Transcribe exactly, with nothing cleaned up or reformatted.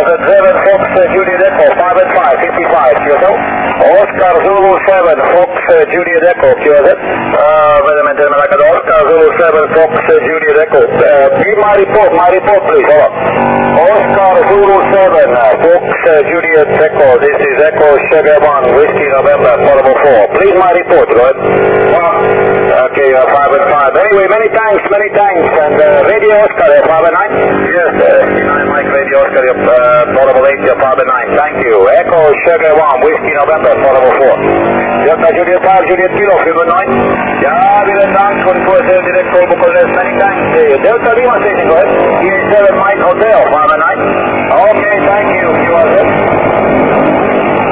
seven seven Fox uh, Juliet Echo, five and five, fifty-five, Q S L. Oscar Zulu seven Fox uh, Juliet Echo, Q S L. Uh, wait a minute, wait a minute. Oscar Zulu seven Fox uh, Juliet Echo. Uh, be my report, my report please, hold on. Oscar Zulu seven uh, Fox uh, Juliet Echo, this is Echo Sugar one, Whiskey November, Portable four. Please my report, go ahead. Okay, uh, five and five. Anyway, many thanks, many thanks. And uh, Radio Oscar, uh, five and nine? Yes, uh, nine Mike Radio Oscar, uh, Portable eight, uh, five and nine. Thank you. Echo Sugar one, Whiskey November, Portable four. Delta Juliet five, Juliet Kilo, Freeman nine. Ja, vielen Dank und kurze direkt call Bucharest. Many thanks. Uh, Delta Lima Station, go ahead. E seven Mike Hotel, five and nine. Okay, thank you. You are good.